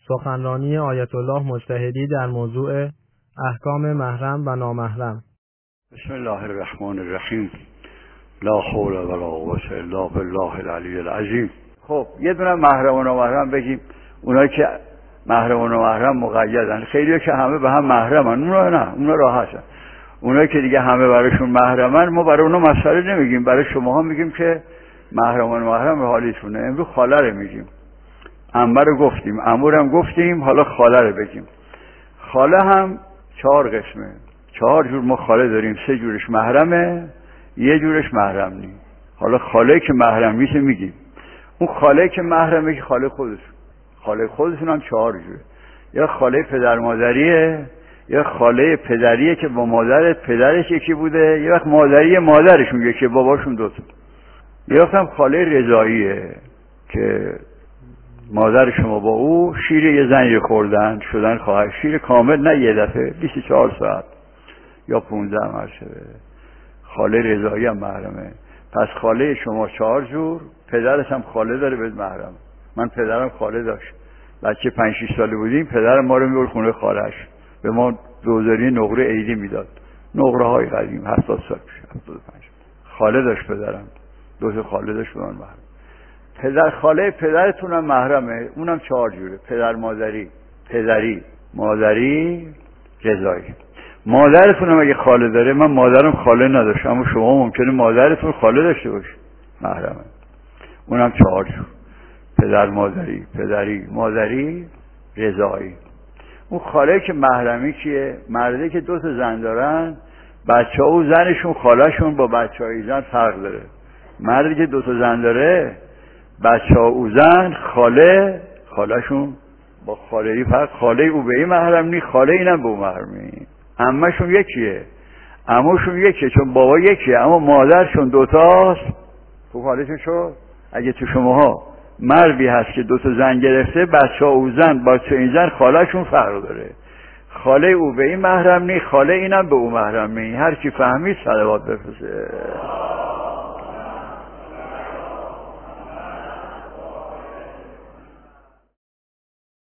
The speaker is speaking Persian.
سخنرانی آیت الله مجتهدی در موضوع احکام محرم و نامحرم. بسم الله الرحمن الرحیم. لا حول ولا قوة الا بالله العلی العظیم. خب یه دونه محرم و نامحرم بگیم. اونایی که محرم و نامحرم مقیدن، خیلی‌ها که همه به هم محرمن، اونا نه، اونا راحتن. اونایی که دیگه همه براشون محرمن، ما برای اونا مسئله نمیگیم، برای شماها میگیم که محرم و نامحرم به حالیتونه. امروز خاله رو میگیم، عمه رو گفتیم، عمو رو هم گفتیم، حالا خاله رو بگیم. خاله هم 4 قسمه، 4 جور ما خاله داریم. 3 جورش محرمه، 1 جورش محرم نی. حالا خاله که محرم نیست میگیم. اون خاله که محرمه که خاله خودتون هم 4 جوره. یا خاله پدر مادریه، یا خاله پدریه که با پدرش یکی بوده، یا وقت مادرشون یکی، باباشون 2 تا. یا وقت هم خاله رضاییه که مادر شما با او شیر یه زنی خوردن، شدن خواهر. شیر کامل نه یه دفعه، 24 ساعت یا 15 مرتبه. خاله رضایی هم محرمه. پس خاله شما 4 جور، پدرش هم خاله داره به محرم. من پدرم خاله داشت، بچه 5-6 ساله بودیم، پدرم ما رو میبرد خونه خاله‌اش، به ما دوزاری نقره عیدی میداد، نقره های قدیم 70 سال پیش، 75. خاله داشت پدرم، 2 تا خاله داشت به من محرم. پدر خاله پدرتون هم محرمه، اونم 4 جوره. پدر مادری، پدری، مادری، رضایی. مادرتون هم اگه خاله داره، من مادرم خاله نداشت، اما شما ممکنه مادرتون خاله داشته باشه، محرمه. اونم 4 جور. پدر مادری، پدری، مادری، رضایی. اون خاله که محرمی کیه؟ مرده که 2 تا زن دارن، بچه‌ها و زنشون، خاله‌شون با بچه‌های زن فرق داره. مردی که 2 تا زن داره، بچه‌ها او زن، خاله‌شون با خاله‌ای فرق. خاله او به این محرم نی، خاله اینم به اون محرم نی. عمه‌شون یکیه، عموشون یکیه، چون بابا یکیه، اما مادرشون 2 تاست. خوب حالشون شد. اگه تو شماها مردی هست که 2 تا زن گرفته، بچه‌ها او زن، بچه این زن، خاله‌شون فرق داره. خاله او به این محرم نی، خاله اینم به اون محرم نی. هر کی فهمید صلوات بفرسته.